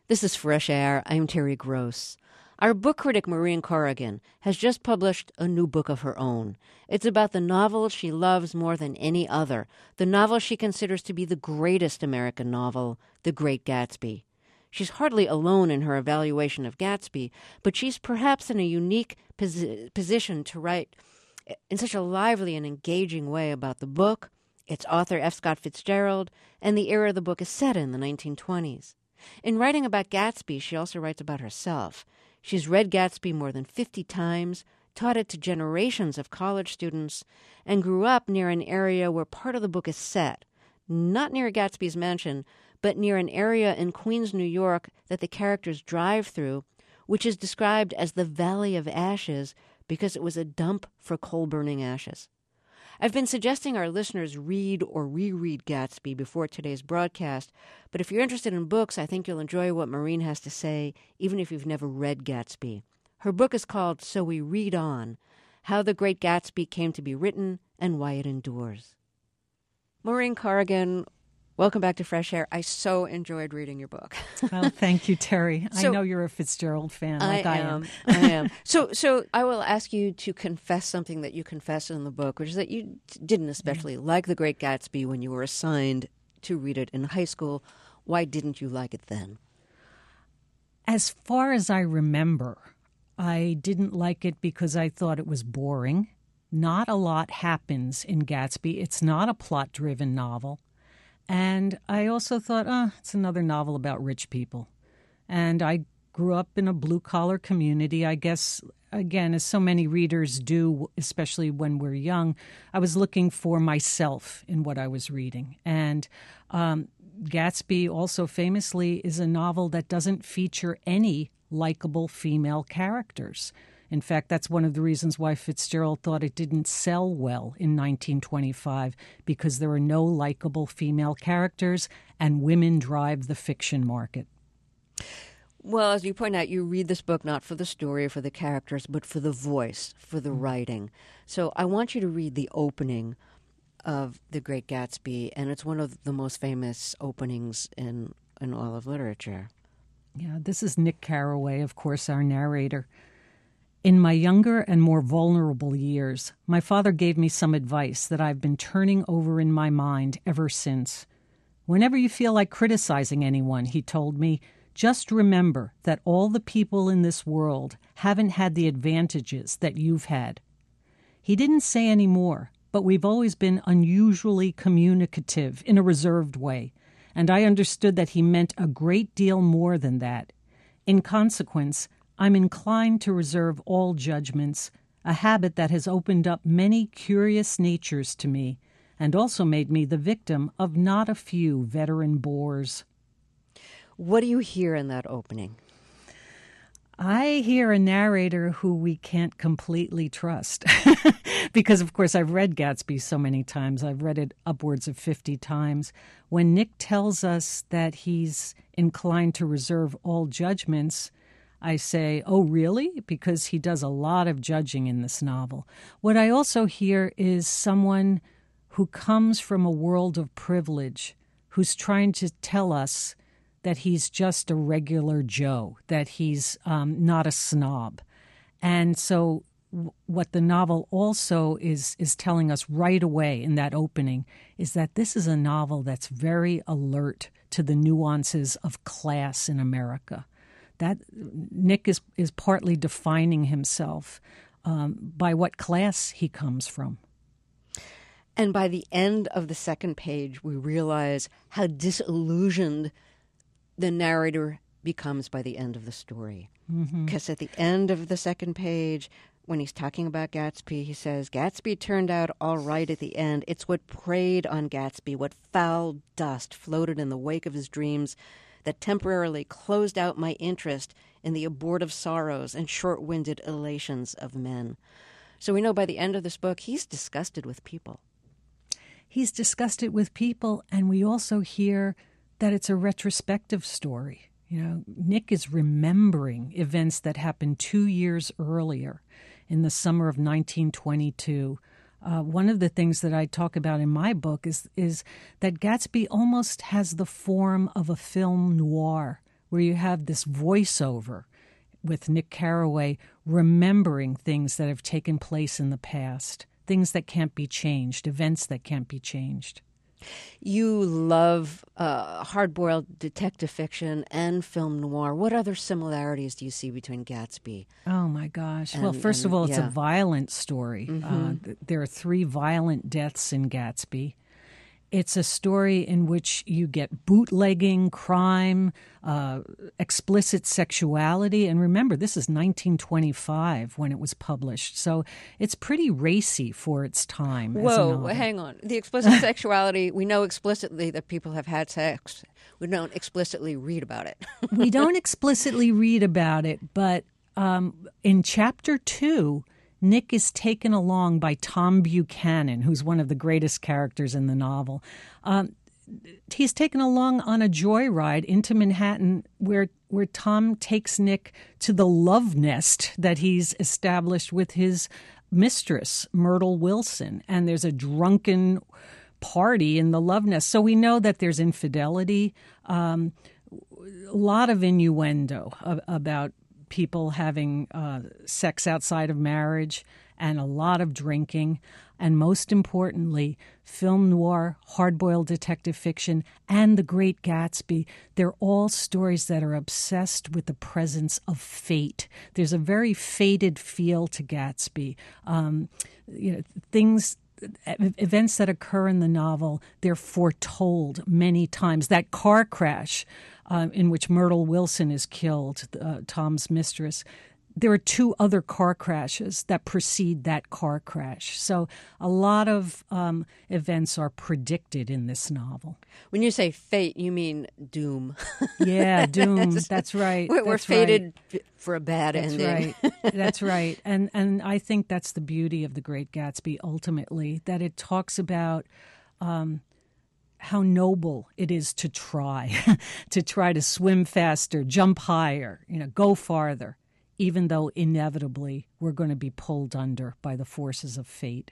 This is Fresh Air. I'm Terry Gross. Our book critic, Maureen Corrigan, has just published a new book of her own. It's about the novel she loves more than any other, the novel she considers to be the greatest American novel, The Great Gatsby. She's hardly alone in her evaluation of Gatsby, but she's perhaps in a unique position to write in such a lively and engaging way about the book, its author F. Scott Fitzgerald, and the era the book is set in, the 1920s. In writing about Gatsby, she also writes about herself. She's read Gatsby more than 50 times, taught it to generations of college students, and grew up near an area where part of the book is set, not near Gatsby's mansion, but near an area in Queens, New York that the characters drive through, which is described as the Valley of Ashes because it was a dump for coal-burning ashes. I've been suggesting our listeners read or reread Gatsby before today's broadcast, but if you're interested in books, I think you'll enjoy what Maureen has to say, even if you've never read Gatsby. Her book is called So We Read On: How the Great Gatsby Came to Be Written and Why It Endures. Maureen Corrigan, welcome back to Fresh Air. I so enjoyed reading your book. Oh, thank you, Terry. I know you're a Fitzgerald fan, like I am. I am. So I will ask you to confess something that you confess in the book, which is that you didn't especially like The Great Gatsby when you were assigned to read it in high school. Why didn't you like it then? As far as I remember, I didn't like it because I thought it was boring. Not a lot happens in Gatsby. It's not a plot-driven novel. And I also thought, it's another novel about rich people. And I grew up in a blue-collar community. I guess, again, as so many readers do, especially when we're young, I was looking for myself in what I was reading. And Gatsby also famously is a novel that doesn't feature any likable female characters. In fact, that's one of the reasons why Fitzgerald thought it didn't sell well in 1925, because there are no likable female characters and women drive the fiction market. Well, as you point out, you read this book not for the story or for the characters, but for the voice, for the writing. So I want you to read the opening of The Great Gatsby, and it's one of the most famous openings in all of literature. Yeah, this is Nick Carraway, of course, our narrator. In my younger and more vulnerable years, my father gave me some advice that I've been turning over in my mind ever since. Whenever you feel like criticizing anyone, he told me, just remember that all the people in this world haven't had the advantages that you've had. He didn't say any more, but we've always been unusually communicative in a reserved way, and I understood that he meant a great deal more than that. In consequence, I'm inclined to reserve all judgments, a habit that has opened up many curious natures to me and also made me the victim of not a few veteran bores. What do you hear in that opening? I hear a narrator who we can't completely trust because, of course, I've read Gatsby so many times. I've read it upwards of 50 times. When Nick tells us that he's inclined to reserve all judgments, I say, oh, really? Because he does a lot of judging in this novel. What I also hear is someone who comes from a world of privilege, who's trying to tell us that he's just a regular Joe, that he's not a snob. And so what the novel also is telling us right away in that opening is that this is a novel that's very alert to the nuances of class in America. That Nick is partly defining himself by what class he comes from. And by the end of the second page, we realize how disillusioned the narrator becomes by the end of the story. Because at the end of the second page, when he's talking about Gatsby, he says, Gatsby turned out all right at the end. It's what preyed on Gatsby, what foul dust floated in the wake of his dreams that temporarily closed out my interest in the abortive sorrows and short-winded elations of men. So we know by the end of this book, he's disgusted with people. He's disgusted with people, and we also hear that it's a retrospective story. You know, Nick is remembering events that happened 2 years earlier in the summer of 1922. One of the things that I talk about in my book is that Gatsby almost has the form of a film noir, where you have this voiceover with Nick Carraway remembering things that have taken place in the past, things that can't be changed, events that can't be changed. You love hard-boiled detective fiction and film noir. What other similarities do you see between Gatsby? Oh, my gosh. Well, first of all, it's a violent story. There are 3 violent deaths in Gatsby. It's a story in which you get bootlegging, crime, explicit sexuality. And remember, this is 1925 when it was published. So it's pretty racy for its time. Whoa, hang on. The explicit sexuality, we know explicitly that people have had sex. We don't explicitly read about it. We don't explicitly read about it, but in Chapter 2, Nick is taken along by Tom Buchanan, who's one of the greatest characters in the novel. He's taken along on a joyride into Manhattan where Tom takes Nick to the love nest that he's established with his mistress, Myrtle Wilson. And there's a drunken party in the love nest. So we know that there's infidelity, a lot of innuendo about people having sex outside of marriage, and a lot of drinking, and most importantly, film noir, hard-boiled detective fiction, and The Great Gatsby. They're all stories that are obsessed with the presence of fate. There's a very fated feel to Gatsby. Events that occur in the novel, they're foretold many times. That car crash in which Myrtle Wilson is killed, Tom's mistress, there are 2 other car crashes that precede that car crash. So a lot of events are predicted in this novel. When you say fate, you mean doom. Yeah, doom. That's right. We're fated for a bad ending. That's right. That's right. And I think that's the beauty of The Great Gatsby, ultimately, that it talks about how noble it is to try, to swim faster, jump higher, go farther, even though inevitably we're going to be pulled under by the forces of fate.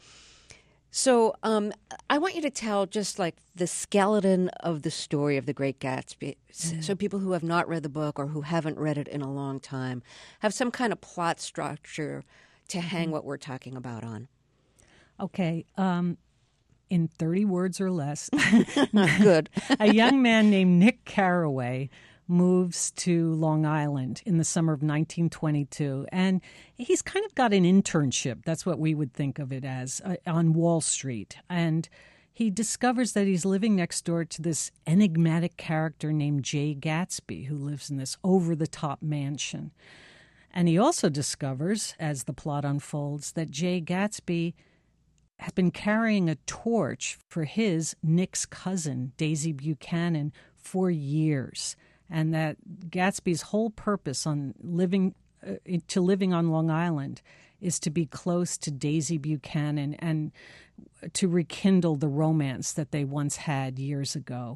So I want you to tell just like the skeleton of the story of The Great Gatsby. So people who have not read the book or who haven't read it in a long time have some kind of plot structure to hang what we're talking about on. Okay. In 30 words or less. Good. A young man named Nick Carraway moves to Long Island in the summer of 1922, and he's kind of got an internship. That's what we would think of it as, on Wall Street. And he discovers that he's living next door to this enigmatic character named Jay Gatsby, who lives in this over-the-top mansion. And he also discovers, as the plot unfolds, that Jay Gatsby has been carrying a torch for Nick's cousin, Daisy Buchanan, for years. And that Gatsby's whole purpose on living on Long Island is to be close to Daisy Buchanan and to rekindle the romance that they once had years ago.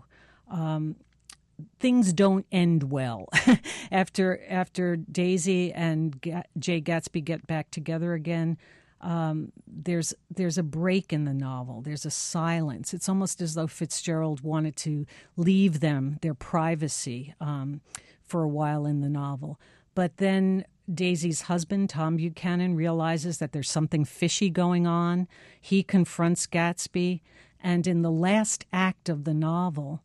Things don't end well. After Daisy and Jay Gatsby get back together again, there's a break in the novel. There's a silence. It's almost as though Fitzgerald wanted to leave them their privacy for a while in the novel. But then Daisy's husband, Tom Buchanan, realizes that there's something fishy going on. He confronts Gatsby. And in the last act of the novel,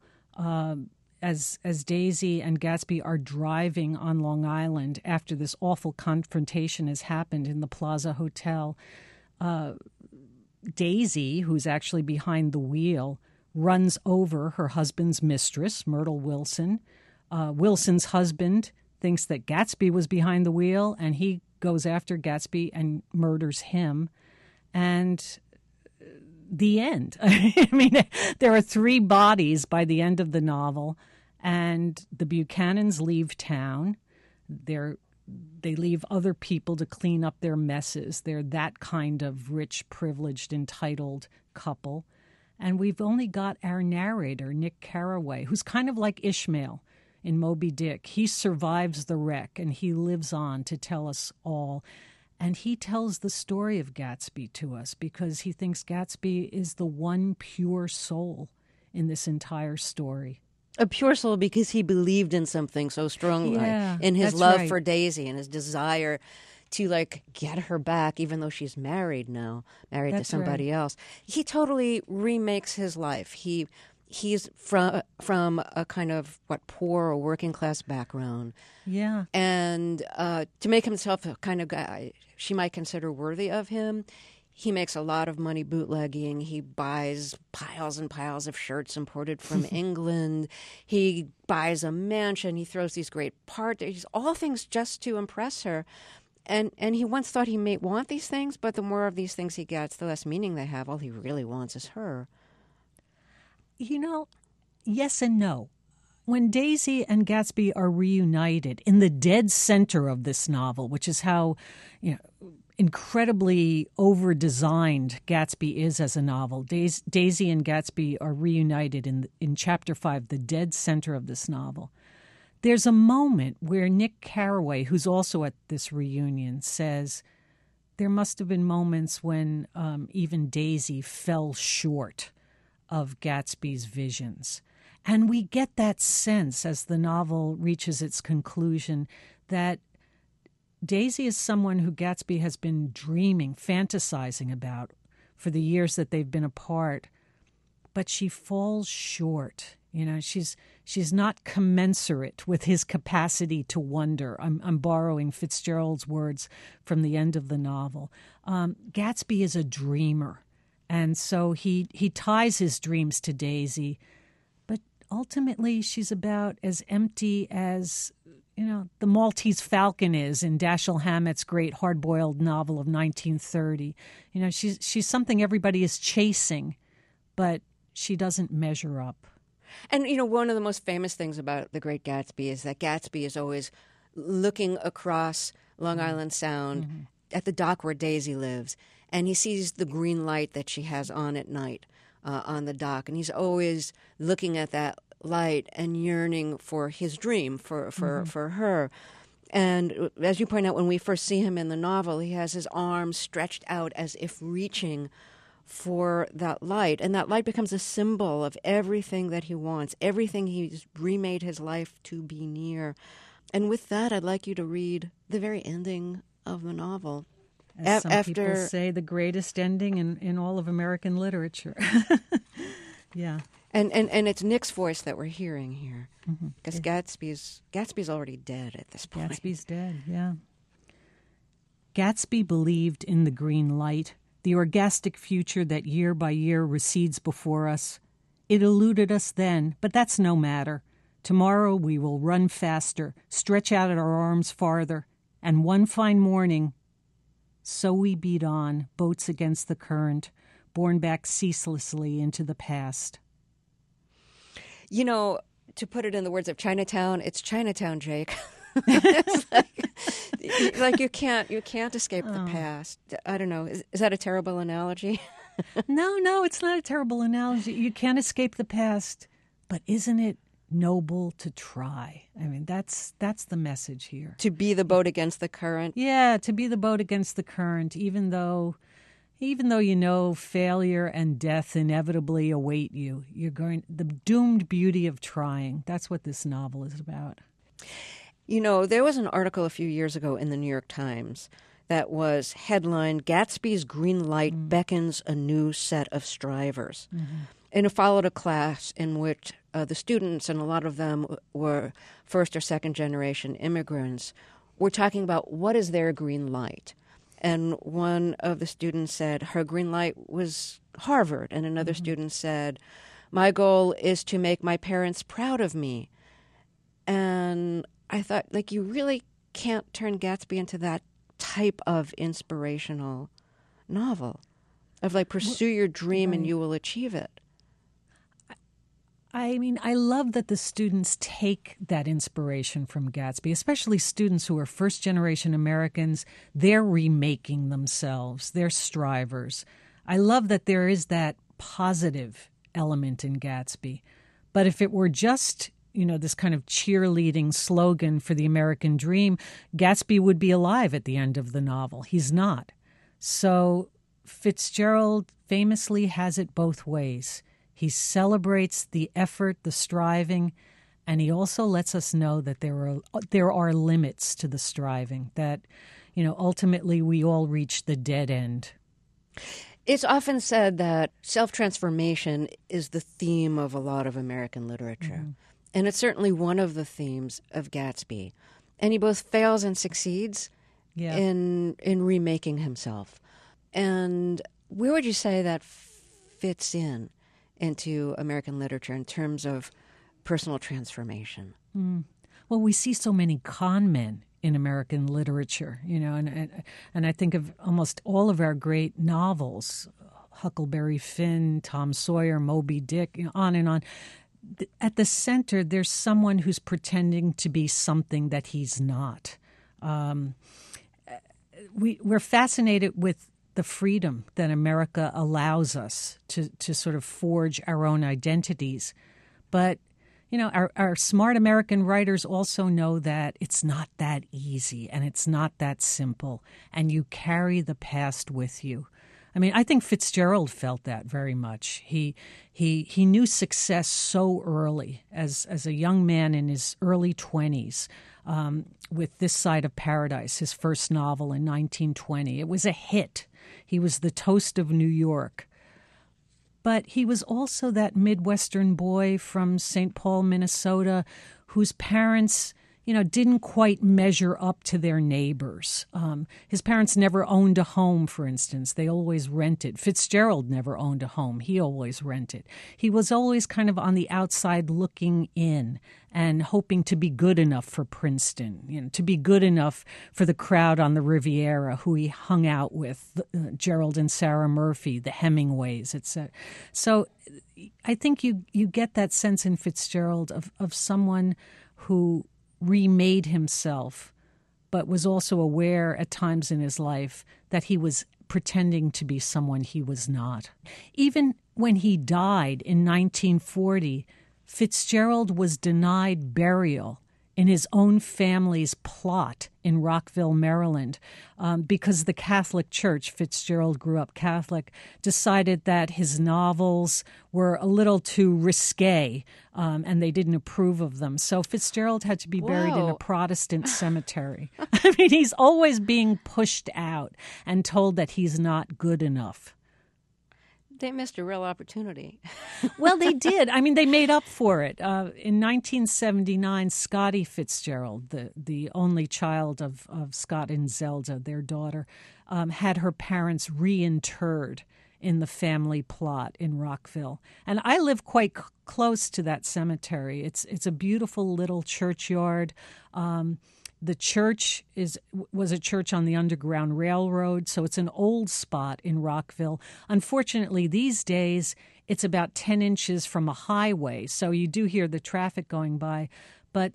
as Daisy and Gatsby are driving on Long Island after this awful confrontation has happened in the Plaza Hotel, Daisy, who's actually behind the wheel, runs over her husband's mistress, Myrtle Wilson. Wilson's husband thinks that Gatsby was behind the wheel, and he goes after Gatsby and murders him. And the end. I mean, there are 3 bodies by the end of the novel, and the Buchanans leave town. They leave other people to clean up their messes. They're that kind of rich, privileged, entitled couple. And we've only got our narrator, Nick Carraway, who's kind of like Ishmael in Moby Dick. He survives the wreck, and he lives on to tell us all. And he tells the story of Gatsby to us because he thinks Gatsby is the one pure soul in this entire story. A pure soul because he believed in something so strongly, Yeah, in his that's love right. for Daisy and his desire to like get her back, even though she's married now, married to That's right. somebody else. He totally remakes his life. He's from a kind of poor or working class background, Yeah. and to make himself a kind of guy she might consider worthy of him, he makes a lot of money bootlegging. He buys piles and piles of shirts imported from England. He buys a mansion. He throws these great parties, all things just to impress her. And he once thought he may want these things, but the more of these things he gets, the less meaning they have. All he really wants is her. You know, yes and no. When Daisy and Gatsby are reunited in the dead center of this novel, which is how, incredibly over-designed Gatsby is as a novel. Daisy and Gatsby are reunited in Chapter 5, the dead center of this novel. There's a moment where Nick Carraway, who's also at this reunion, says there must have been moments when even Daisy fell short of Gatsby's visions. And we get that sense as the novel reaches its conclusion that Daisy is someone who Gatsby has been dreaming, fantasizing about for the years that they've been apart, but she falls short. She's not commensurate with his capacity to wonder. I'm borrowing Fitzgerald's words from the end of the novel. Gatsby is a dreamer, and so he ties his dreams to Daisy, but ultimately she's about as empty as the Maltese Falcon is in Dashiell Hammett's great hard-boiled novel of 1930. She's something everybody is chasing, but she doesn't measure up. And, one of the most famous things about The Great Gatsby is that Gatsby is always looking across Long Island Sound at the dock where Daisy lives, and he sees the green light that she has on at night on the dock, and he's always looking at that light and yearning for his dream, for her. And as you point out, when we first see him in the novel, he has his arms stretched out as if reaching for that light. And that light becomes a symbol of everything that he wants, everything he's remade his life to be near. And with that, I'd like you to read the very ending of the novel. As some people say, the greatest ending in all of American literature. Yeah. And it's Nick's voice that we're hearing here, because Gatsby's already dead at this point. Gatsby's dead, yeah. Gatsby believed in the green light, the orgastic future that year by year recedes before us. It eluded us then, but that's no matter. Tomorrow we will run faster, stretch out our arms farther, and one fine morning, so we beat on, boats against the current, borne back ceaselessly into the past. To put it in the words of Chinatown, it's Chinatown, Jake. It's like you can't escape the past. I don't know. Is that a terrible analogy? No, it's not a terrible analogy. You can't escape the past, but isn't it noble to try? I mean, that's the message here. To be the boat against the current. Yeah, to be the boat against the current, even though failure and death inevitably await you. The doomed beauty of trying. That's what this novel is about. There was an article a few years ago in the New York Times that was headlined, "Gatsby's Green Light Beckons a New Set of Strivers." And it followed a class in which the students, and a lot of them were first or second generation immigrants, were talking about what is their green light. And one of the students said her green light was Harvard, and another student said, my goal is to make my parents proud of me. And I thought, you really can't turn Gatsby into that type of inspirational novel of pursue your dream and you will achieve it. I mean, I love that the students take that inspiration from Gatsby, especially students who are first-generation Americans. They're remaking themselves. They're strivers. I love that there is that positive element in Gatsby. But if it were just, this kind of cheerleading slogan for the American dream, Gatsby would be alive at the end of the novel. He's not. So Fitzgerald famously has it both ways. He celebrates the effort, the striving, and he also lets us know that there are limits to the striving, that, ultimately we all reach the dead end. It's often said that self-transformation is the theme of a lot of American literature. Mm-hmm. And it's certainly one of the themes of Gatsby. And he both fails and succeeds in remaking himself. And where would you say that fits into American literature in terms of personal transformation? Well, we see so many con men in American literature, and I think of almost all of our great novels, Huckleberry Finn, Tom Sawyer, Moby Dick, on and on. At the center, there's someone who's pretending to be something that he's not. We're fascinated with the freedom that America allows us to sort of forge our own identities. But, our smart American writers also know that it's not that easy and it's not that simple, and you carry the past with you. I mean, I think Fitzgerald felt that very much. He knew success so early as a young man in his early 20s with This Side of Paradise, his first novel in 1920. It was a hit. He was the toast of New York. But he was also that Midwestern boy from St. Paul, Minnesota, whose parents, didn't quite measure up to their neighbors. His parents never owned a home, for instance. They always rented. Fitzgerald never owned a home. He always rented. He was always kind of on the outside looking in and hoping to be good enough for Princeton, to be good enough for the crowd on the Riviera who he hung out with, Gerald and Sarah Murphy, the Hemingways, etc. So I think you get that sense in Fitzgerald of someone who remade himself, but was also aware at times in his life that he was pretending to be someone he was not. Even when he died in 1940, Fitzgerald was denied burial in his own family's plot in Rockville, Maryland, because the Catholic Church, Fitzgerald grew up Catholic, decided that his novels were a little too risque, and they didn't approve of them. So Fitzgerald had to be buried in a Protestant cemetery. I mean, he's always being pushed out and told that he's not good enough. They missed a real opportunity. Well, they did. I mean, they made up for it. In 1979, Scotty Fitzgerald, the only child of Scott and Zelda, their daughter, had her parents reinterred in the family plot in Rockville. And I live quite close to that cemetery. It's a beautiful little churchyard. The church was a church on the Underground Railroad, so it's an old spot in Rockville. Unfortunately, these days, it's about 10 inches from a highway, so you do hear the traffic going by. But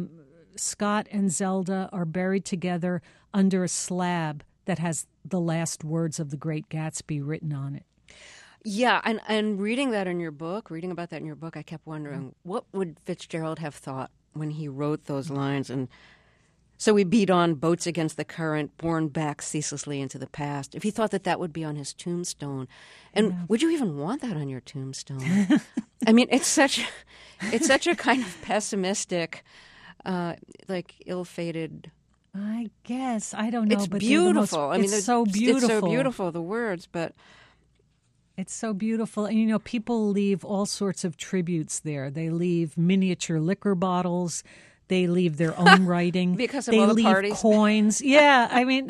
Scott and Zelda are buried together under a slab that has the last words of The Great Gatsby written on it. Yeah, and reading about that in your book, I kept wondering, what would Fitzgerald have thought when he wrote those lines? And so we beat on boats against the current, borne back ceaselessly into the past. If he thought that would be on his tombstone, and would you even want that on your tombstone? I mean, it's such a kind of pessimistic, like ill-fated. I guess I don't know. It's but beautiful. It's so beautiful. It's so beautiful. The words, but. It's so beautiful. And, people leave all sorts of tributes there. They leave miniature liquor bottles. They leave their own writing. Because of all the parties. They leave coins. Yeah, I mean,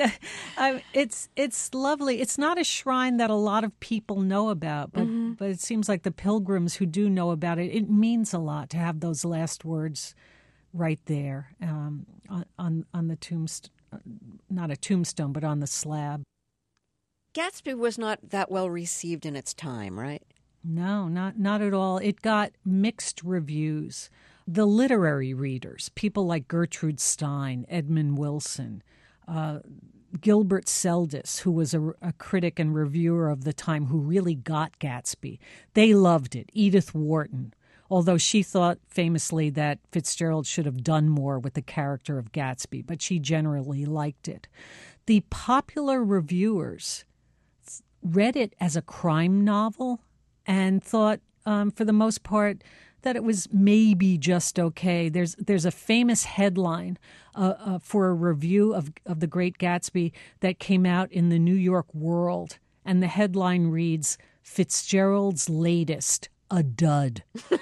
it's lovely. It's not a shrine that a lot of people know about, but it seems like the pilgrims who do know about it, it means a lot to have those last words right there on the tombstone, not a tombstone, but on the slab. Gatsby was not that well received in its time, right? No, not at all. It got mixed reviews. The literary readers, people like Gertrude Stein, Edmund Wilson, Gilbert Seldes, who was a critic and reviewer of the time who really got Gatsby, they loved it. Edith Wharton, although she thought famously that Fitzgerald should have done more with the character of Gatsby, but she generally liked it. The popular reviewers read it as a crime novel and thought, for the most part, that it was maybe just okay. There's a famous headline for a review of The Great Gatsby that came out in the New York World, and the headline reads, "Fitzgerald's latest, a dud."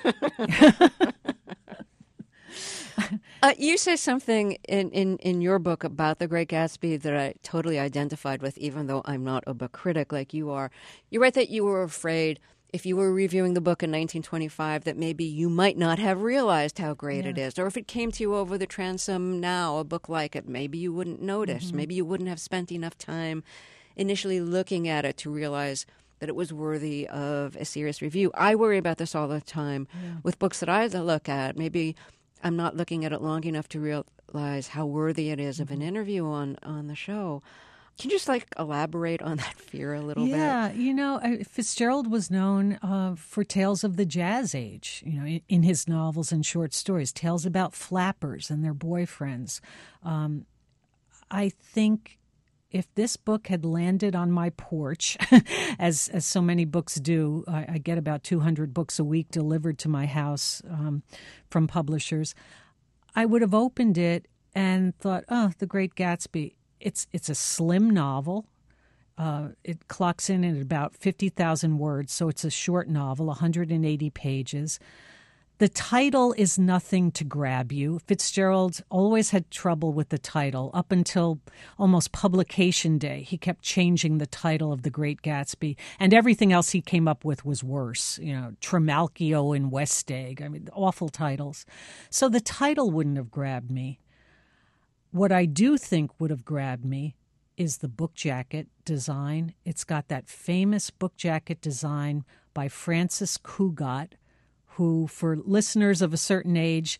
You say something in your book about The Great Gatsby that I totally identified with, even though I'm not a book critic like you are. You write that you were afraid if you were reviewing the book in 1925 that maybe you might not have realized how great it is. Or if it came to you over the transom now, a book like it, maybe you wouldn't notice. Mm-hmm. Maybe you wouldn't have spent enough time initially looking at it to realize that it was worthy of a serious review. I worry about this all the time with books that I look at. Maybe I'm not looking at it long enough to realize how worthy it is of an interview on the show. Can you just elaborate on that fear a little bit? Yeah, Fitzgerald was known for tales of the Jazz Age, in his novels and short stories, tales about flappers and their boyfriends. I think if this book had landed on my porch, as so many books do, I get about 200 books a week delivered to my house from publishers, I would have opened it and thought, oh, The Great Gatsby. It's a slim novel. It clocks in at about 50,000 words, so it's a short novel, 180 pages. The title is nothing to grab you. Fitzgerald always had trouble with the title. Up until almost publication day, he kept changing the title of The Great Gatsby, and everything else he came up with was worse. Trimalchio and Westegg. Awful titles. So the title wouldn't have grabbed me. What I do think would have grabbed me is the book jacket design. It's got that famous book jacket design by Francis Cugat, who, for listeners of a certain age,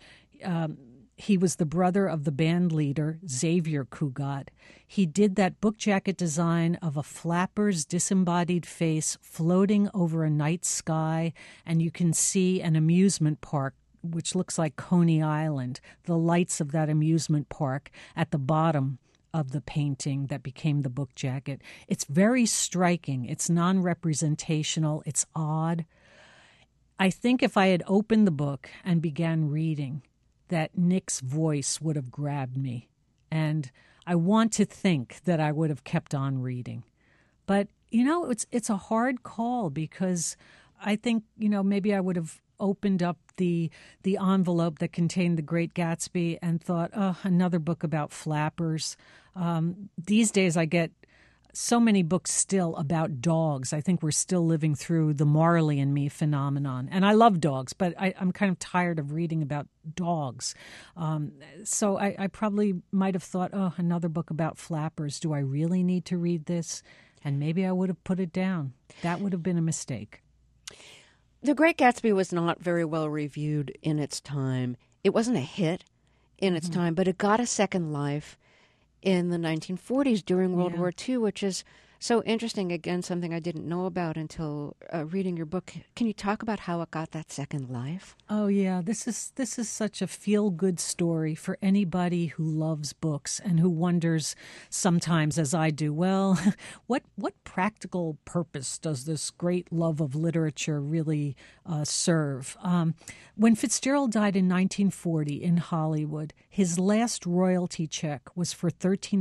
he was the brother of the band leader, Xavier Cugat. He did that book jacket design of a flapper's disembodied face floating over a night sky, and you can see an amusement park which looks like Coney Island, the lights of that amusement park at the bottom of the painting that became the book jacket. It's very striking. It's non-representational. It's odd. I think if I had opened the book and began reading, that Nick's voice would have grabbed me. And I want to think that I would have kept on reading. But, it's a hard call because I think, maybe I would have opened up the envelope that contained The Great Gatsby and thought, oh, another book about flappers. These days I get so many books still about dogs. I think we're still living through the Marley and Me phenomenon. And I love dogs, but I'm kind of tired of reading about dogs. So I probably might have thought, oh, another book about flappers. Do I really need to read this? And maybe I would have put it down. That would have been a mistake. The Great Gatsby was not very well reviewed in its time. It wasn't a hit in its time, but it got a second life in the 1940s during World War II, which is so interesting. Again, something I didn't know about until reading your book. Can you talk about how it got that second life? Oh yeah, this is such a feel-good story for anybody who loves books and who wonders sometimes, as I do, well, what practical purpose does this great love of literature really serve? When Fitzgerald died in 1940 in Hollywood, his last royalty check was for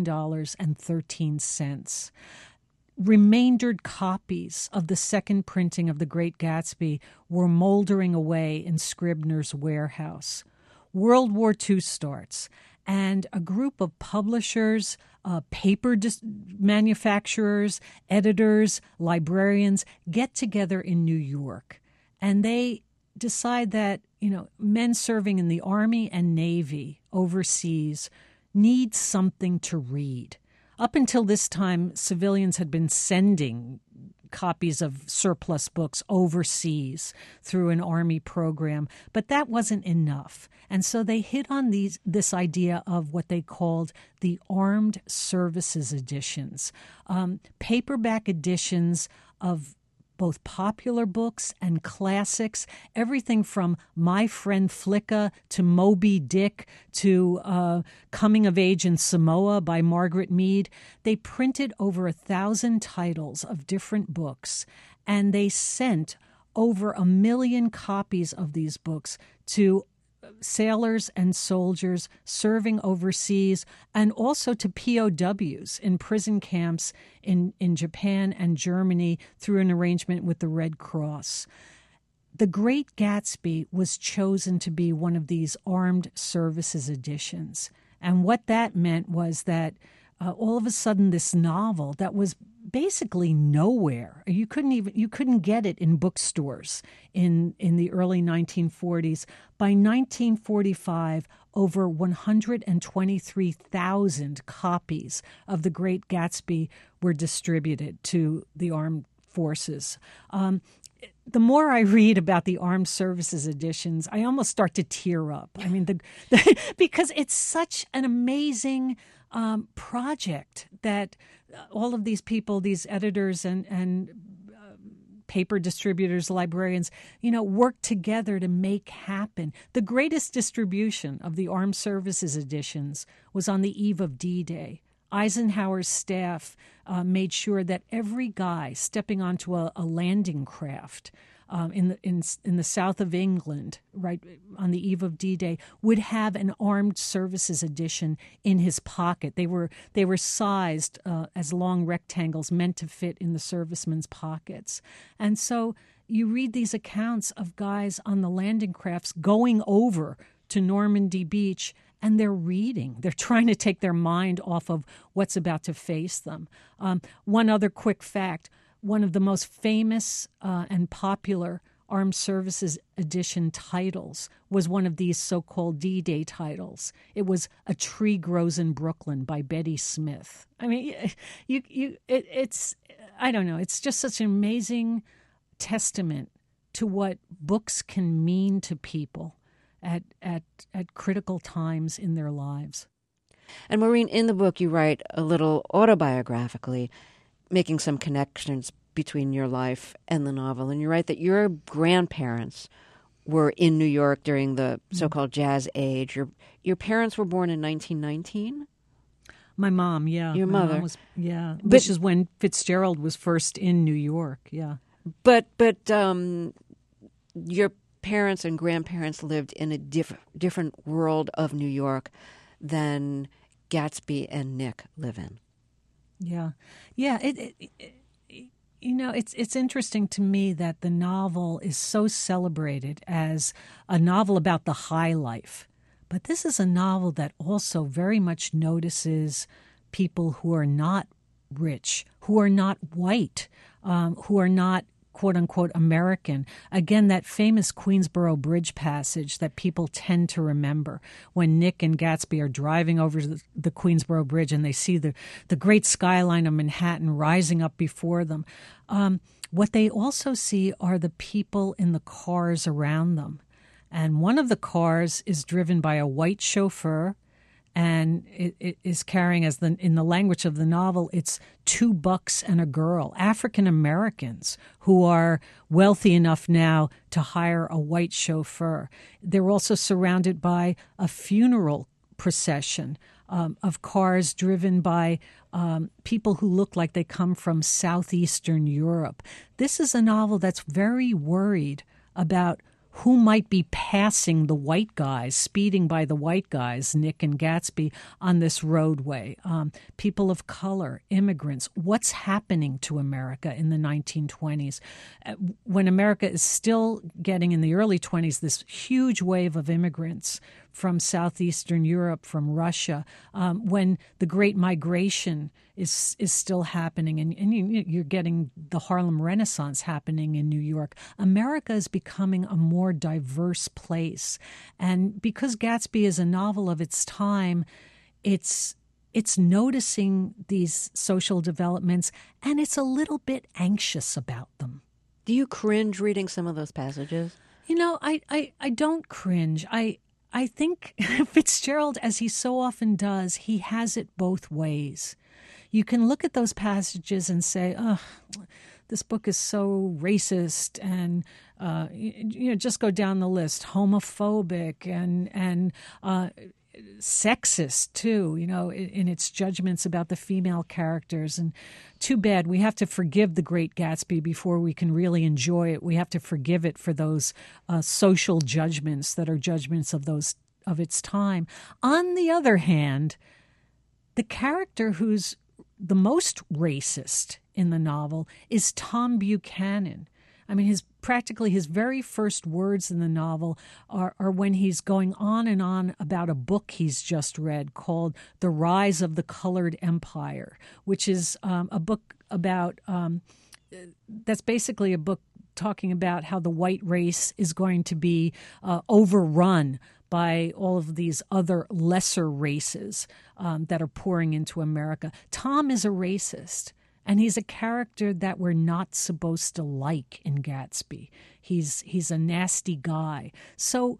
$13.13. Remaindered copies of the second printing of The Great Gatsby were moldering away in Scribner's warehouse. World War II starts, and a group of publishers, paper manufacturers, editors, librarians get together in New York, and they decide that, men serving in the Army and Navy overseas need something to read. Up until this time, civilians had been sending copies of surplus books overseas through an Army program, but that wasn't enough. And so they hit on this idea of what they called the Armed Services editions, paperback editions of both popular books and classics, everything from My Friend Flicka to Moby Dick to Coming of Age in Samoa by Margaret Mead. They printed over 1,000 titles of different books, and they sent over 1 million copies of these books to sailors and soldiers serving overseas, and also to POWs in prison camps in Japan and Germany through an arrangement with the Red Cross. The Great Gatsby was chosen to be one of these armed services editions. And what that meant was that all of a sudden this novel that was basically nowhere, you couldn't get it in bookstores in the early 1940s. By 1945, over 123,000 copies of The Great Gatsby were distributed to the armed forces. The more I read about the armed services editions, I almost start to tear up. I mean, because it's such an amazing project that all of these people, these editors and paper distributors, librarians, work together to make happen. The greatest distribution of the armed services editions was on the eve of D-Day. Eisenhower's staff made sure that every guy stepping onto a landing craft in the south of England, right on the eve of D-Day, would have an armed services edition in his pocket. They were sized as long rectangles meant to fit in the servicemen's pockets. And so you read these accounts of guys on the landing crafts going over to Normandy Beach, and they're reading. They're trying to take their mind off of what's about to face them. One other quick fact, one of the most famous and popular Armed Services Edition titles was one of these so-called D-Day titles. It was A Tree Grows in Brooklyn by Betty Smith. I mean, it's I don't know. It's just such an amazing testament to what books can mean to people at critical times in their lives. And Maureen, in the book, you write a little autobiographically, making some connections between your life and the novel. And you write that your grandparents were in New York during the so-called Jazz Age. Your parents were born in 1919? My mom, yeah. Your mother. Mom was, yeah. Which is when Fitzgerald was first in New York, yeah. But your parents and grandparents lived in a different world of New York than Gatsby and Nick live in. Yeah. It's interesting to me that the novel is so celebrated as a novel about the high life. But this is a novel that also very much notices people who are not rich, who are not white, who are not quote-unquote American. Again, that famous Queensboro Bridge passage that people tend to remember when Nick and Gatsby are driving over the Queensboro Bridge and they see the great skyline of Manhattan rising up before them. What they also see are the people in the cars around them. And one of the cars is driven by a white chauffeur, and it is carrying, in the language of the novel, it's $2 and a girl, African Americans who are wealthy enough now to hire a white chauffeur. They're also surrounded by a funeral procession of cars driven by people who look like they come from southeastern Europe. This is a novel that's very worried about who might be passing the white guys, speeding by the white guys, Nick and Gatsby, on this roadway. People of color, immigrants. What's happening to America in the 1920s? When America is still getting, in the early 20s, this huge wave of immigrants from southeastern Europe, from Russia, when the Great Migration is still happening, and you're getting the Harlem Renaissance happening in New York. America is becoming a more diverse place. And because Gatsby is a novel of its time, it's noticing these social developments, and it's a little bit anxious about them. Do you cringe reading some of those passages? I don't cringe. I think Fitzgerald, as he so often does, he has it both ways. You can look at those passages and say, oh, this book is so racist, and just go down the list, homophobic, and sexist too, in its judgments about the female characters. And too bad. We have to forgive The Great Gatsby before we can really enjoy it. We have to forgive it for those social judgments that are judgments of its time. On the other hand, the character who's the most racist in the novel is Tom Buchanan. I mean, practically his very first words in the novel are when he's going on and on about a book he's just read called The Rise of the Colored Empire, which is a book about that's basically a book talking about how the white race is going to be overrun by all of these other lesser races that are pouring into America. Tom is a racist. And he's a character that we're not supposed to like in Gatsby. He's a nasty guy. So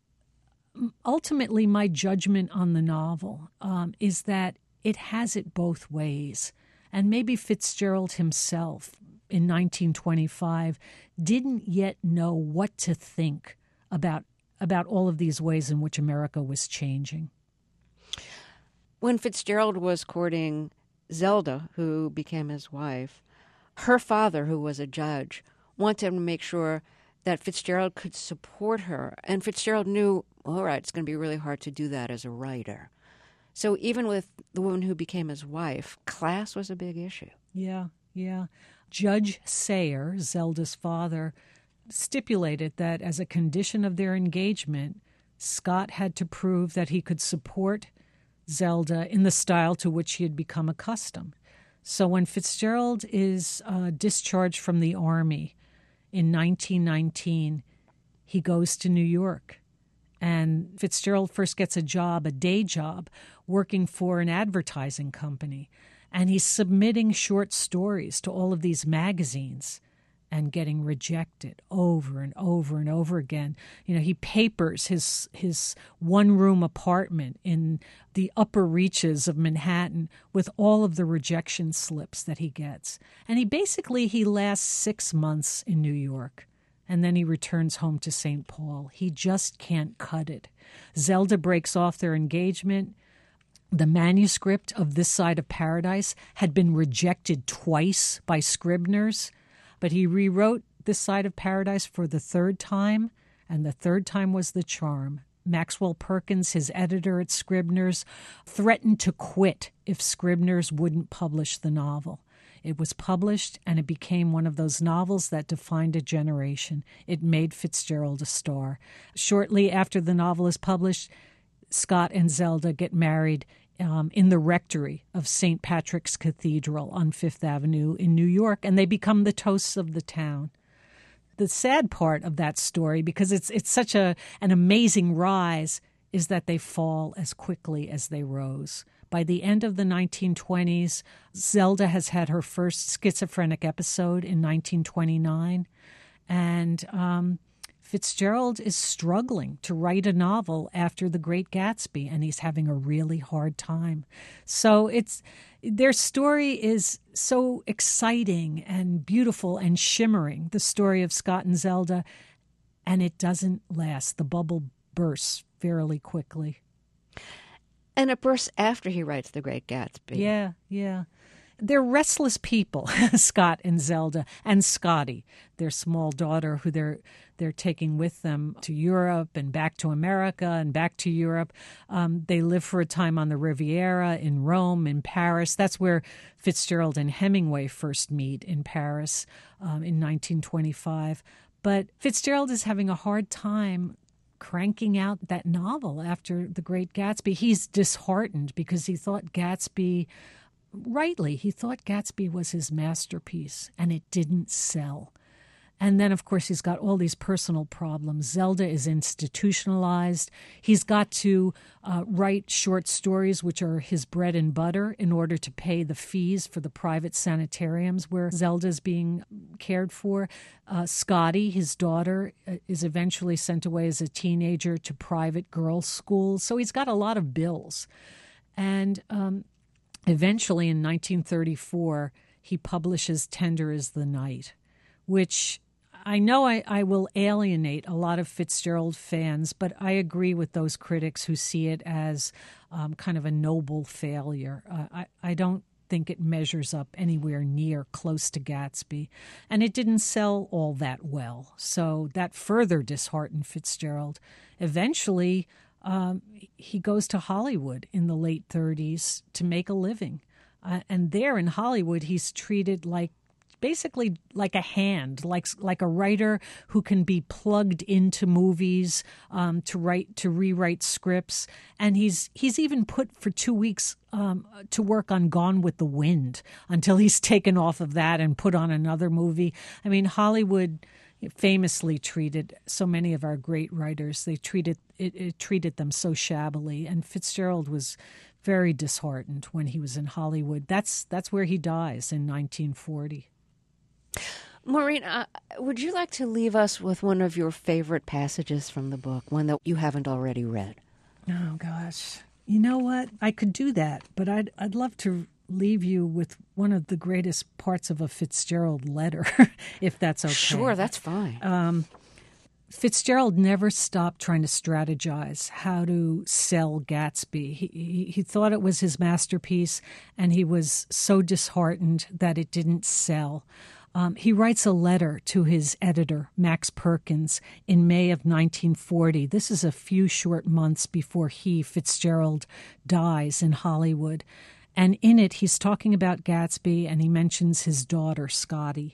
ultimately, my judgment on the novel is that it has it both ways. And maybe Fitzgerald himself in 1925 didn't yet know what to think about all of these ways in which America was changing. When Fitzgerald was courting Zelda, who became his wife, her father, who was a judge, wanted him to make sure that Fitzgerald could support her. And Fitzgerald knew, all right, it's going to be really hard to do that as a writer. So even with the woman who became his wife, class was a big issue. Yeah. Judge Sayer, Zelda's father, stipulated that as a condition of their engagement, Scott had to prove that he could support Zelda in the style to which he had become accustomed. So when Fitzgerald is discharged from the Army in 1919, he goes to New York. And Fitzgerald first gets a day job, working for an advertising company. And he's submitting short stories to all of these magazines and getting rejected over and over and over again. He papers his one-room apartment in the upper reaches of Manhattan with all of the rejection slips that he gets. And he lasts 6 months in New York, and then he returns home to St. Paul. He just can't cut it. Zelda breaks off their engagement. The manuscript of This Side of Paradise had been rejected twice by Scribner's, but he rewrote This Side of Paradise for the third time, and the third time was the charm. Maxwell Perkins, his editor at Scribner's, threatened to quit if Scribner's wouldn't publish the novel. It was published, and it became one of those novels that defined a generation. It made Fitzgerald a star. Shortly after the novel is published, Scott and Zelda get married in the rectory of St. Patrick's Cathedral on Fifth Avenue in New York, and they become the toasts of the town. The sad part of that story, because it's such an amazing rise, is that they fall as quickly as they rose. By the end of the 1920s, Zelda has had her first schizophrenic episode in 1929, and Fitzgerald is struggling to write a novel after The Great Gatsby, and he's having a really hard time. So their story is so exciting and beautiful and shimmering, the story of Scott and Zelda, and it doesn't last. The bubble bursts fairly quickly. And it bursts after he writes The Great Gatsby. Yeah. They're restless people, Scott and Zelda, and Scotty, their small daughter, who they're taking with them to Europe and back to America and back to Europe. They live for a time on the Riviera, in Rome, in Paris. That's where Fitzgerald and Hemingway first meet, in Paris in 1925. But Fitzgerald is having a hard time cranking out that novel after The Great Gatsby. He's disheartened because he thought Gatsby was his masterpiece, and it didn't sell. And then, of course, he's got all these personal problems. Zelda is institutionalized. He's got to write short stories, which are his bread and butter, in order to pay the fees for the private sanitariums where Zelda's being cared for. Scotty, his daughter, is eventually sent away as a teenager to private girls' schools. So he's got a lot of bills. And eventually, in 1934, he publishes Tender is the Night, which I know I will alienate a lot of Fitzgerald fans, but I agree with those critics who see it as kind of a noble failure. I don't think it measures up anywhere near close to Gatsby, and it didn't sell all that well. So that further disheartened Fitzgerald. Eventually, he goes to Hollywood in the late 30s to make a living. And there in Hollywood, he's treated basically like a hand, like a writer who can be plugged into movies to rewrite scripts. And he's even put for 2 weeks to work on Gone with the Wind until he's taken off of that and put on another movie. I mean, Hollywood famously treated so many of our great writers. They treated them so shabbily, and Fitzgerald was very disheartened when he was in Hollywood. That's where he dies in 1940. Maureen, would you like to leave us with one of your favorite passages from the book, one that you haven't already read? Oh, gosh. You know what? I could do that, but I'd love to leave you with one of the greatest parts of a Fitzgerald letter, if that's okay. Sure, that's fine. Fitzgerald never stopped trying to strategize how to sell Gatsby. He thought it was his masterpiece, and he was so disheartened that it didn't sell. He writes a letter to his editor, Max Perkins, in May of 1940. This is a few short months before Fitzgerald, dies in Hollywood. And in it, he's talking about Gatsby, and he mentions his daughter, Scotty.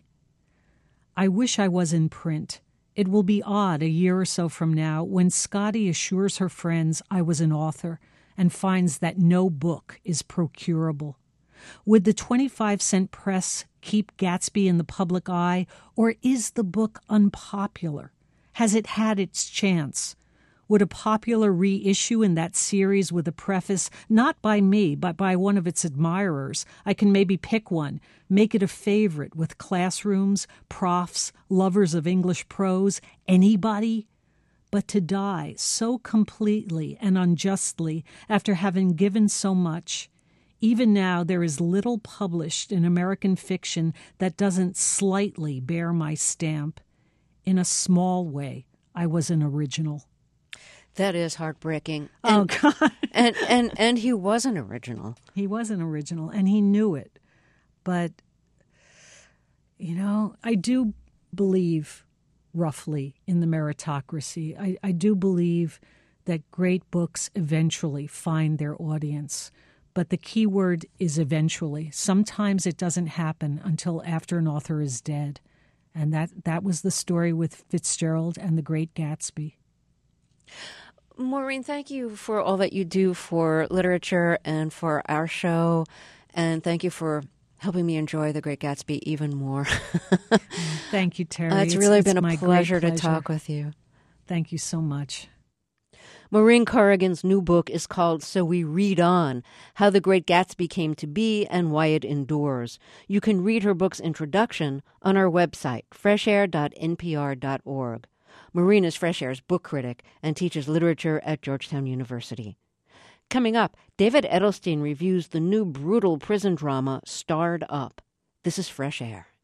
I wish I was in print. It will be odd a year or so from now when Scotty assures her friends I was an author and finds that no book is procurable. Would the 25-cent press keep Gatsby in the public eye, or is the book unpopular? Has it had its chance? Would a popular reissue in that series with a preface, not by me, but by one of its admirers, I can maybe pick one, make it a favorite with classrooms, profs, lovers of English prose, anybody? But to die so completely and unjustly after having given so much. Even now, there is little published in American fiction that doesn't slightly bear my stamp. In a small way, I was an original. That is heartbreaking. Oh, God. and he was an original. He was an original, and he knew it. But, I do believe roughly in the meritocracy. I do believe that great books eventually find their audience. But the key word is eventually. Sometimes it doesn't happen until after an author is dead. And that was the story with Fitzgerald and The Great Gatsby. Maureen, thank you for all that you do for literature and for our show. And thank you for helping me enjoy The Great Gatsby even more. Thank you, Terry. It's really been my a pleasure to talk with you. Thank you so much. Maureen Corrigan's new book is called So We Read On, How the Great Gatsby Came to Be and Why It Endures. You can read her book's introduction on our website, freshair.npr.org. Maureen is Fresh Air's book critic and teaches literature at Georgetown University. Coming up, David Edelstein reviews the new brutal prison drama Starred Up. This is Fresh Air.